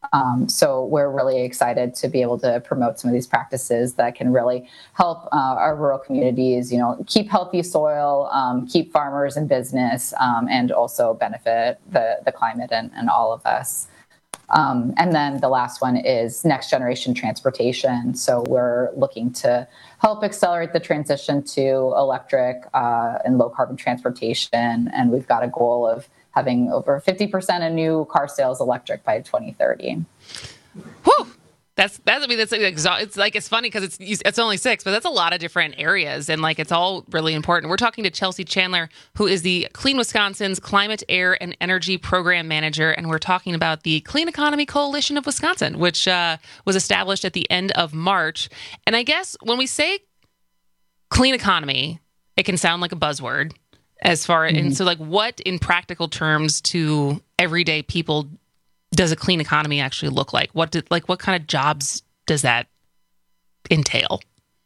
So we're really excited to be able to promote some of these practices that can really help our rural communities, keep healthy soil, keep farmers in business, and also benefit the climate and all of us. And then the last one is next generation transportation. So we're looking to help accelerate the transition to electric and low carbon transportation. And we've got a goal of having over 50% of new car sales electric by 2030. Whew! It's funny because it's only 6, but that's a lot of different areas, and it's all really important. We're talking to Chelsea Chandler, who is the Clean Wisconsin's Climate, Air, and Energy Program Manager, and we're talking about the Clean Economy Coalition of Wisconsin, which was established at the end of March. And I guess when we say clean economy, it can sound like a buzzword. And so what in practical terms to everyday people does a clean economy actually look like? What kind of jobs does that entail?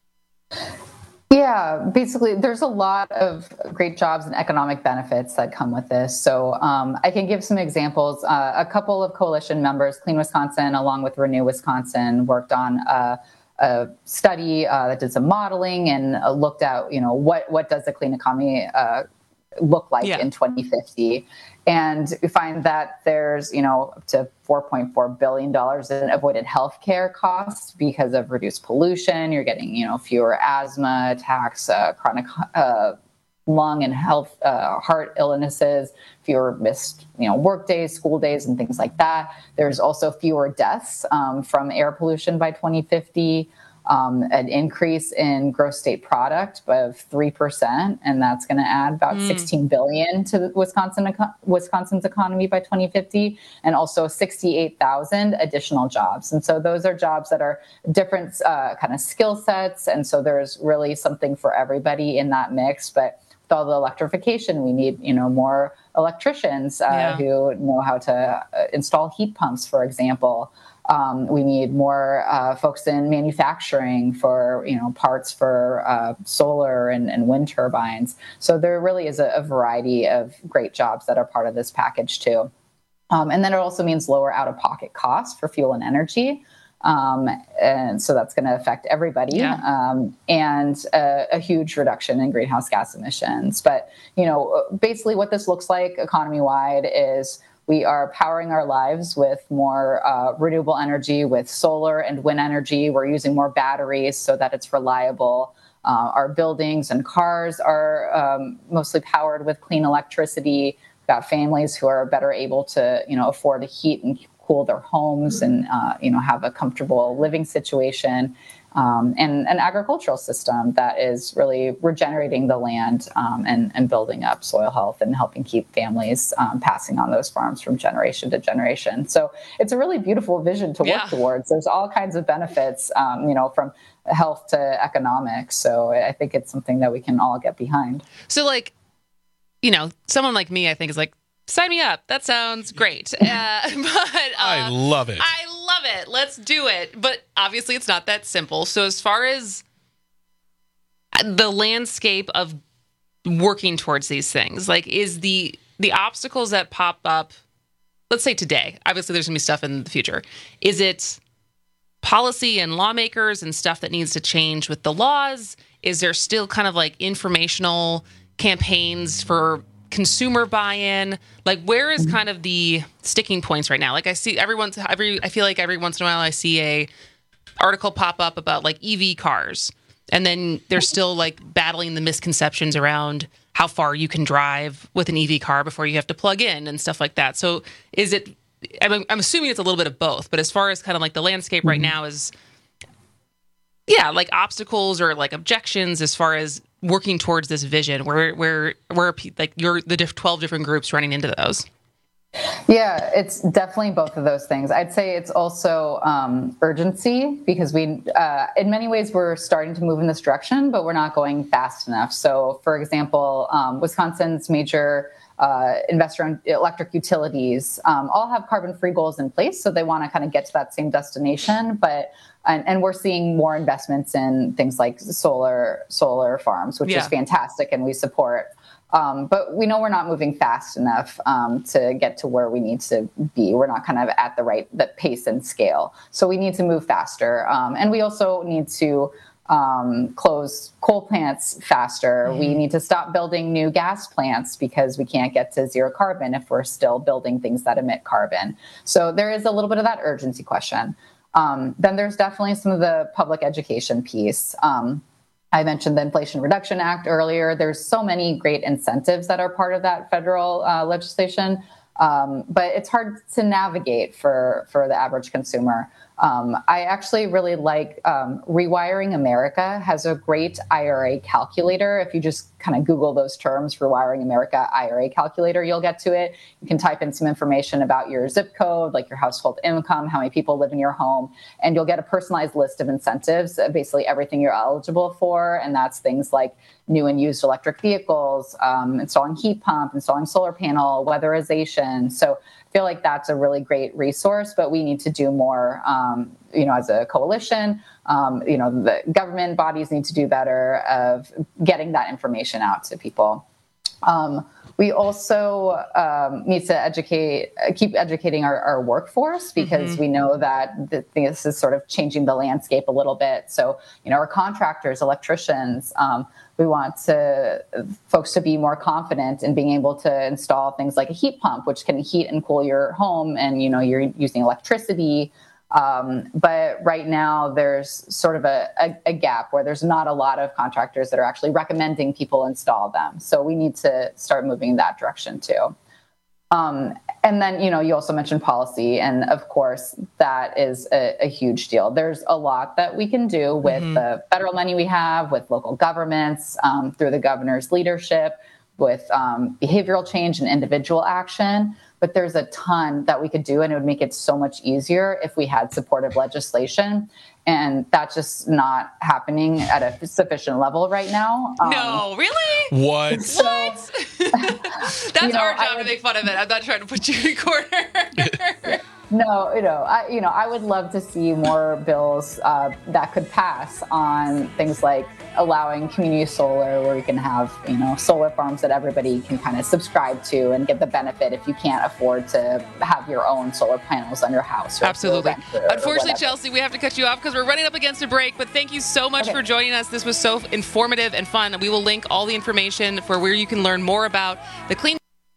Yeah, basically, there's a lot of great jobs and economic benefits that come with this. So I can give some examples. A couple of coalition members, Clean Wisconsin, along with Renew Wisconsin, worked on a study that did some modeling and looked at, what does a clean economy look like in 2050. And we find that there's, up to $4.4 billion in avoided healthcare costs because of reduced pollution. You're getting, fewer asthma attacks, chronic lung and heart illnesses, fewer missed, work days, school days, and things like that. There's also fewer deaths from air pollution by 2050. An increase in gross state product of 3%, and that's going to add about $16 billion to Wisconsin's economy by 2050, and also 68,000 additional jobs. And so those are jobs that are different kind of skill sets, and so there's really something for everybody in that mix. But with all the electrification, we need more electricians who know how to install heat pumps, for example. We need more folks in manufacturing for, parts for solar and wind turbines. So there really is a variety of great jobs that are part of this package too. And then it also means lower out-of-pocket costs for fuel and energy. And so that's going to affect everybody, and a huge reduction in greenhouse gas emissions. But, basically what this looks like economy-wide is we are powering our lives with more renewable energy, with solar and wind energy. We're using more batteries so that it's reliable. Our buildings and cars are mostly powered with clean electricity. We've got families who are better able to, afford to heat and cool their homes and, have a comfortable living situation. And an agricultural system that is really regenerating the land and building up soil health and helping keep families passing on those farms from generation to generation. So it's a really beautiful vision to work towards. There's all kinds of benefits, from health to economics. So I think it's something that we can all get behind. So someone like me, I think, is like, sign me up. That sounds great. But I love it. I love it. Let's do it. But obviously, it's not that simple. So as far as the landscape of working towards these things, like, is the obstacles that pop up, let's say today, obviously there's going to be stuff in the future. Is it policy and lawmakers and stuff that needs to change with the laws? Is there still kind of like informational campaigns for consumer buy-in? Like, where is kind of the sticking points right now? Like, I feel like every once in a while I see a article pop up about like EV cars, and then they're still like battling the misconceptions around how far you can drive with an EV car before you have to plug in and stuff like that. So is it, I'm assuming it's a little bit of both, but as far as kind of like the landscape right now is, like obstacles or like objections as far as working towards this vision, where like you're the 12 different groups running into those? Yeah, it's definitely both of those things. I'd say it's also urgency, because we, in many ways, we're starting to move in this direction, but we're not going fast enough. So, for example, Wisconsin's major investor-owned electric utilities all have carbon-free goals in place, so they want to kind of get to that same destination. But and we're seeing more investments in things like solar farms, which is fantastic, and we support. But we know we're not moving fast enough to get to where we need to be. We're not kind of at the pace and scale. So we need to move faster. And we also need to close coal plants faster. Mm-hmm. We need to stop building new gas plants because we can't get to zero carbon if we're still building things that emit carbon. So there is a little bit of that urgency question. Then there's definitely some of the public education piece. I mentioned the Inflation Reduction Act earlier. There's so many great incentives that are part of that federal legislation, but it's hard to navigate for the average consumer. I actually really like Rewiring America has a great IRA calculator. If you just kind of Google those terms, Rewiring America IRA calculator, you'll get to it. You can type in some information about your zip code, like your household income, how many people live in your home, and you'll get a personalized list of incentives, basically everything you're eligible for. And that's things like new and used electric vehicles, installing heat pump, installing solar panel, weatherization. So I feel like that's a really great resource, but we need to do more, as a coalition. The government bodies need to do better of getting that information out to people. We also need to keep educating our workforce, because we know that this is sort of changing the landscape a little bit. So, our contractors, electricians, we want folks to be more confident in being able to install things like a heat pump, which can heat and cool your home, and you're using electricity. But right now there's sort of a gap where there's not a lot of contractors that are actually recommending people install them. So we need to start moving in that direction too. And then, you also mentioned policy, and of course that is a huge deal. There's a lot that we can do with the federal money we have, with local governments, through the governor's leadership, with behavioral change and individual action. But there's a ton that we could do, and it would make it so much easier if we had supportive legislation. And that's just not happening at a sufficient level right now. No, really? What? That's our job to make fun of it. I'm not trying to put you in corner. No, I would love to see more bills that could pass on things like allowing community solar, where we can have, solar farms that everybody can kind of subscribe to and get the benefit if you can't afford to have your own solar panels on your house. Absolutely. Unfortunately, Chelsea, we have to cut you off because we're running up against a break, but thank you so much for joining us. This was so informative and fun. We will link all the information for where you can learn more about the Clean.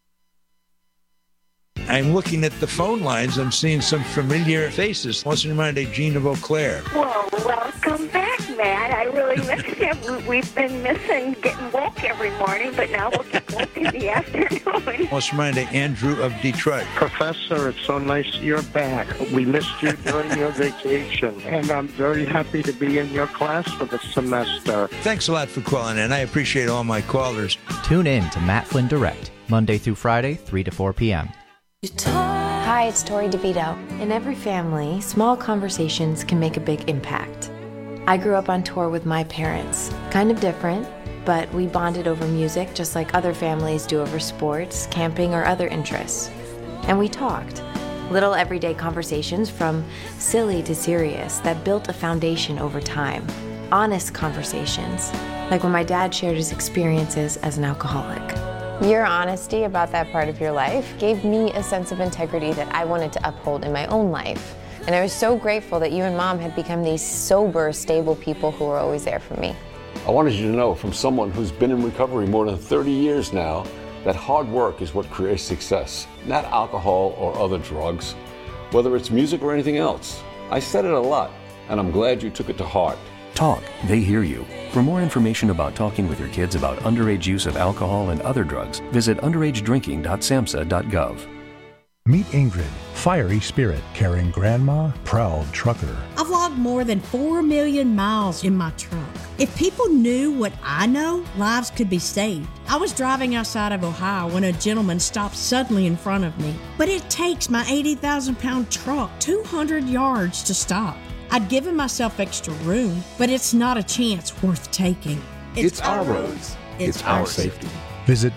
I'm looking at the phone lines. I'm seeing some familiar faces. What's in mind, Gene of Eau Claire? Well, welcome back, Matt. I really missed you. We've been missing getting woke every morning, but now we'll get woke in the afternoon. What's in mind, Andrew of Detroit? Professor, it's so nice you're back. We missed you during your vacation, and I'm very happy to be in your class for the semester. Thanks a lot for calling in. I appreciate all my callers. Tune in to Matt Flynn Direct, Monday through Friday, 3 to 4 p.m. Hi, it's Tori DeVito. In every family, small conversations can make a big impact. I grew up on tour with my parents. Kind of different, but we bonded over music just like other families do over sports, camping, or other interests. And we talked. Little everyday conversations from silly to serious that built a foundation over time. Honest conversations, like when my dad shared his experiences as an alcoholic. Your honesty about that part of your life gave me a sense of integrity that I wanted to uphold in my own life. And I was so grateful that you and Mom had become these sober, stable people who were always there for me. I wanted you to know, from someone who's been in recovery more than 30 years now, that hard work is what creates success, not alcohol or other drugs, whether it's music or anything else. I said it a lot, and I'm glad you took it to heart. Talk, they hear you. For more information about talking with your kids about underage use of alcohol and other drugs, visit underagedrinking.samhsa.gov. Meet Ingrid, fiery spirit, carrying grandma, proud trucker. I've logged more than 4 million miles in my truck. If people knew what I know, lives could be saved. I was driving outside of Ohio when a gentleman stopped suddenly in front of me. But it takes my 80,000-pound truck 200 yards to stop. I'd given myself extra room, but it's not a chance worth taking. It's our roads. It's our safety. Visit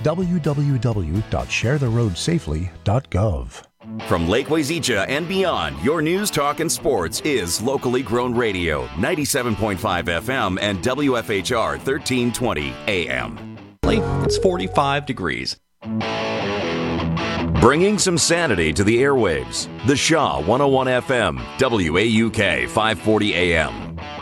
www.sharetheroadsafely.gov. From Lake Wazeecha and beyond, your news, talk, and sports is locally grown radio, 97.5 FM and WFHR 1320 AM. It's 45 degrees. Bringing some sanity to the airwaves. The Shaw 101 FM, WAUK 540 AM.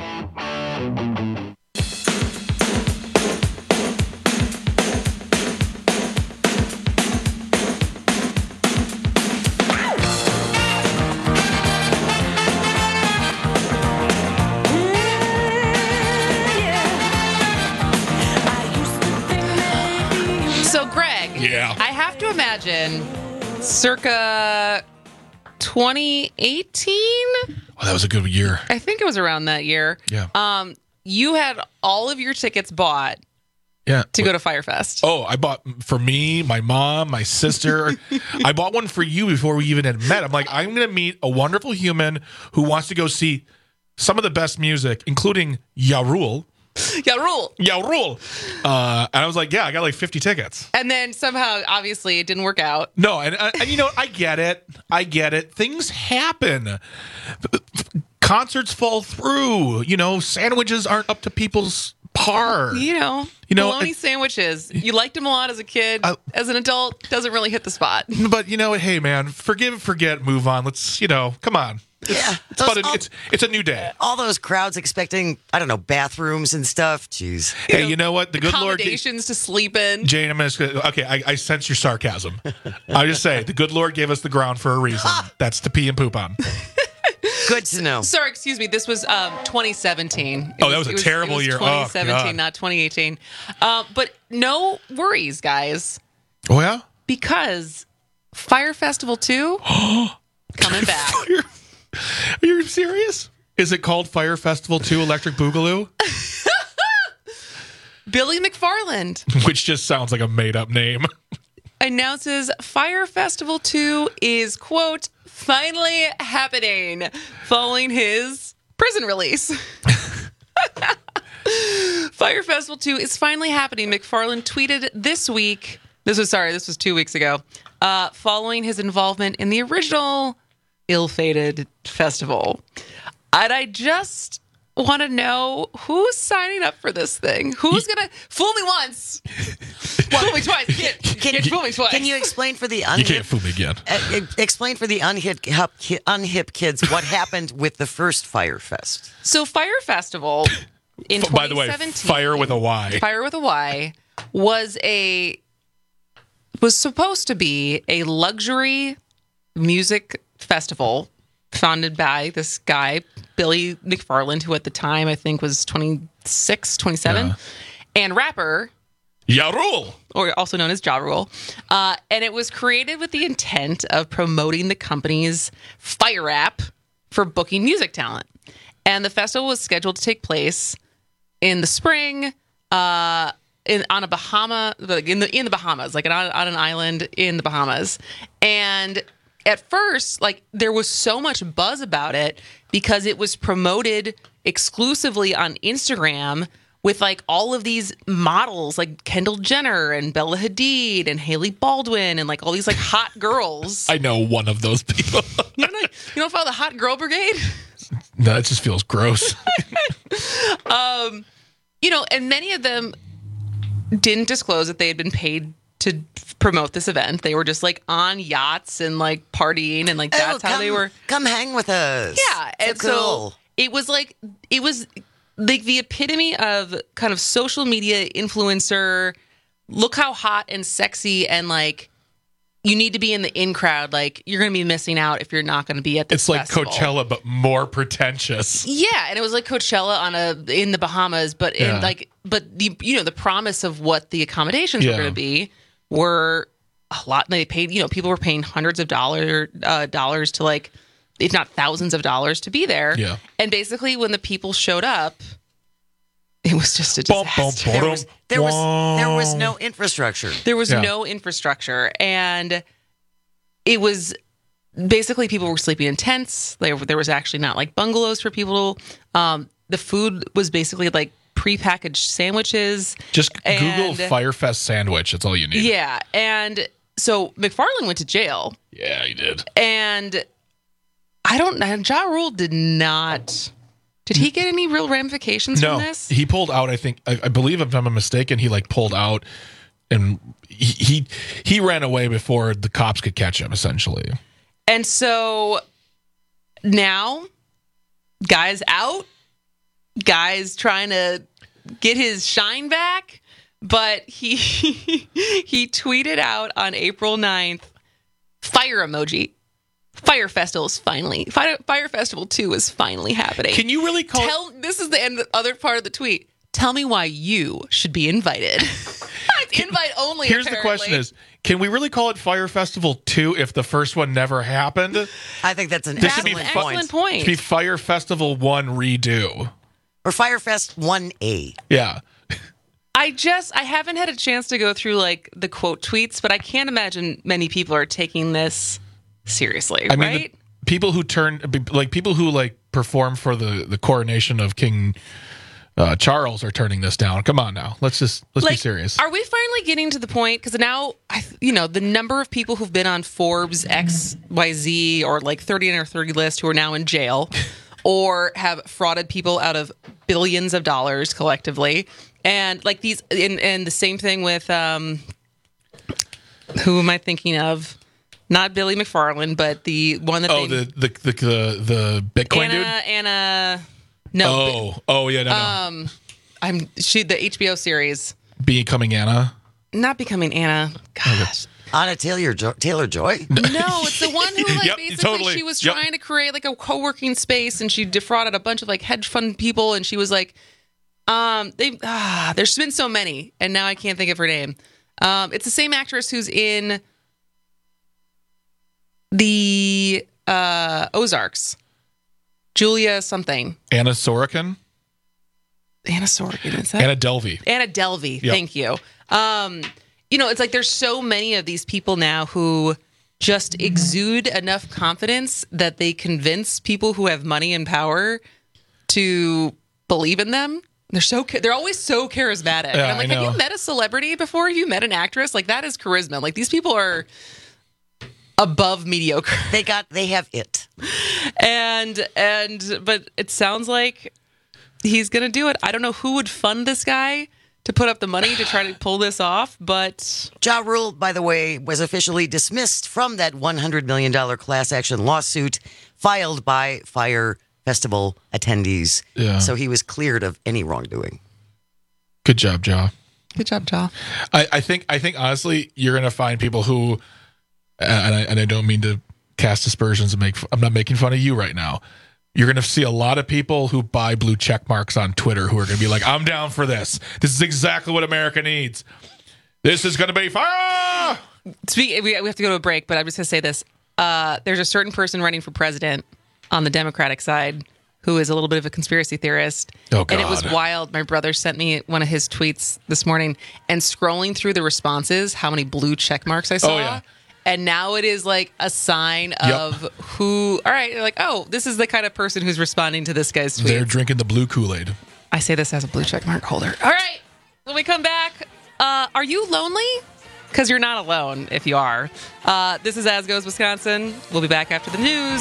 So, Greg, yeah. I have to imagine circa 2018? Oh, that was a good year. I think it was around that year. Yeah. You had all of your tickets bought to go to Firefest. Oh, I bought for me, my mom, my sister. I bought one for you before we even had met. I'm like, I'm going to meet a wonderful human who wants to go see some of the best music, including Ya Rule. Ya Rule. And I was like, yeah, I got like 50 tickets. And then somehow, obviously, it didn't work out. No, and you know, I get it. Things happen. Concerts fall through. You know, sandwiches aren't up to people's par. You know, bologna sandwiches. You liked them a lot as a kid. As an adult, doesn't really hit the spot. But you know, hey, man, forgive, forget, move on. Let's, come on. It's a new day. All those crowds expecting, I don't know, bathrooms and stuff. Jeez. Hey, you know what? The good Lord accommodations to sleep in. Jane, I sense your sarcasm. I just say the good Lord gave us the ground for a reason. That's to pee and poop on. Good to know. Sorry, excuse me. This was 2017. That was a terrible year. 2017, not 2018. But no worries, guys. Oh yeah. Because Fire Festival 2 coming back. Are you serious? Is it called Fire Festival 2 Electric Boogaloo? Billy McFarland, which just sounds like a made-up name, announces Fire Festival 2 is, quote, finally happening following his prison release. Fire Festival 2 is finally happening. McFarland tweeted this week. This was 2 weeks ago. Following his involvement in the original ill-fated festival. And I just want to know who's signing up for this thing. Who's going to fool me once? Fool me twice. Can't fool me twice. Can you explain for the unhip? You can't fool me again. Explain for the unhip kids what happened with the first Fire Fest. So Fire Festival in 2017. By the way, Fire with a Y. Fire with a Y was supposed to be a luxury music festival founded by this guy, Billy McFarland, who at the time I think was 26, 27, and rapper Ja Rule, or also known as Ja Rule. And it was created with the intent of promoting the company's Fire app for booking music talent. And the festival was scheduled to take place in the spring in the Bahamas, like on an island in the Bahamas. And at first, there was so much buzz about it because it was promoted exclusively on Instagram with like all of these models like Kendall Jenner and Bella Hadid and Hailey Baldwin and like all these like hot girls. I know one of those people. You don't follow the hot girl brigade? No, it just feels gross. And many of them didn't disclose that they had been paid to promote this event. They were just like on yachts and like partying and like that's how they were. Come hang with us. Yeah. And so it was like the epitome of kind of social media influencer. Look how hot and sexy and like you need to be in the in crowd. Like you're going to be missing out if you're not going to be at this festival. It's like Coachella, but more pretentious. Yeah, and it was like Coachella in the Bahamas, but the promise of what the accommodations were going to be were a lot. They paid, people were paying hundreds of dollars to like, if not thousands of dollars to be there. Yeah, and basically when the people showed up, it was just a disaster. There was no infrastructure. There was no infrastructure. And it was basically people were sleeping in tents. There was actually not like bungalows for people. The food was basically like prepackaged sandwiches. Just Google Firefest sandwich. That's all you need. Yeah. And so McFarlane went to jail. Yeah, he did. And Ja Rule did not... Did he get any real ramifications from this? He pulled out, I think. I believe, if I'm not mistaken, he like pulled out and he ran away before the cops could catch him, essentially. And so now, guy's out. Guy's trying to get his shine back. But he tweeted out on April 9th, fire emoji. Fire Festival 2 is finally happening. Can you really call this is the other part of the tweet. Tell me why you should be invited. Invite only. Here's apparently. The question is, can we really call it Fire Festival 2 if the first one never happened? I think that's an excellent point. It should be Fire Festival 1 redo. Or Firefest 1A. Yeah. I haven't had a chance to go through like the quote tweets, but I can't imagine many people are taking this seriously, I mean, right? People who perform for the coronation of King Charles are turning this down. Come on now, let's be serious. Are we finally getting to the point? Because now, the number of people who've been on Forbes XYZ or like 30 under 30 list who are now in jail or have frauded people out of billions of dollars collectively, and like these, and the same thing with who am I thinking of? Not Billy McFarland, but the one that the Bitcoin dude? Anna. No. Oh yeah, no. The HBO series. Becoming Anna? Not Becoming Anna. Gosh. Anna Taylor-Joy? No, it's the one who basically she was trying to create like a co-working space and she defrauded a bunch of like hedge fund people and she was like there's been so many and now I can't think of her name. It's the same actress who's in the Ozarks. Julia something. Anna Sorokin? Anna Sorokin, is that? Anna Delvey. Anna Delvey, yep. Thank you. It's like there's so many of these people now who just exude enough confidence that they convince people who have money and power to believe in them. They're always so charismatic. Yeah, I'm like, have you met a celebrity before? Have you met an actress? Like that is charisma. Like these people are above mediocre. They have it. But it sounds like he's going to do it. I don't know who would fund this guy to put up the money to try to pull this off, but Ja Rule, by the way, was officially dismissed from that $100 million class action lawsuit filed by Fire Festival attendees. Yeah. So he was cleared of any wrongdoing. Good job, Ja. Good job, Ja. I think honestly, you're going to find people who, and I don't mean to cast aspersions and I'm not making fun of you right now. You're going to see a lot of people who buy blue check marks on Twitter who are going to be like, I'm down for this. This is exactly what America needs. This is going to be fire. We have to go to a break, but I'm just going to say this. There's a certain person running for president on the Democratic side who is a little bit of a conspiracy theorist. Oh, God. And it was wild. My brother sent me one of his tweets this morning, and scrolling through the responses, how many blue check marks I saw. Oh, yeah. And now it is like a sign of who, all right, you're like, oh, this is the kind of person who's responding to this guy's tweet. They're drinking the blue Kool-Aid. I say this as a blue check mark holder. All right. When we come back, are you lonely? Because you're not alone if you are. This is As Goes Wisconsin. We'll be back after the news.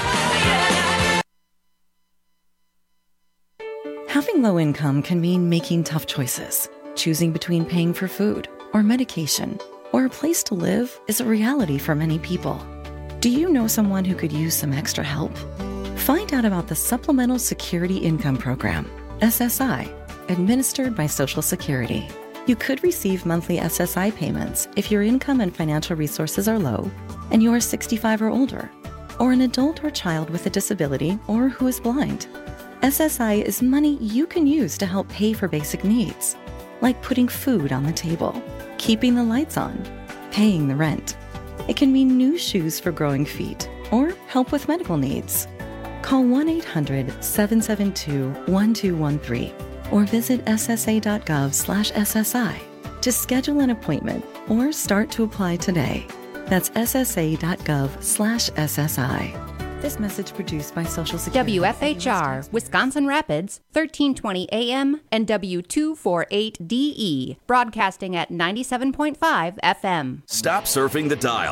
Having low income can mean making tough choices. Choosing between paying for food or medication or a place to live is a reality for many people. Do you know someone who could use some extra help? Find out about the Supplemental Security Income Program, SSI, administered by Social Security. You could receive monthly SSI payments if your income and financial resources are low and you are 65 or older, or an adult or child with a disability or who is blind. SSI is money you can use to help pay for basic needs, like putting food on the table, keeping the lights on, paying the rent. It can mean new shoes for growing feet or help with medical needs. Call 1-800-772-1213 or visit ssa.gov/SSI to schedule an appointment or start to apply today. That's ssa.gov/SSI. This message produced by Social Security. WFHR, Wisconsin Rapids, 1320 AM and W248DE, broadcasting at 97.5 FM. Stop surfing the dial.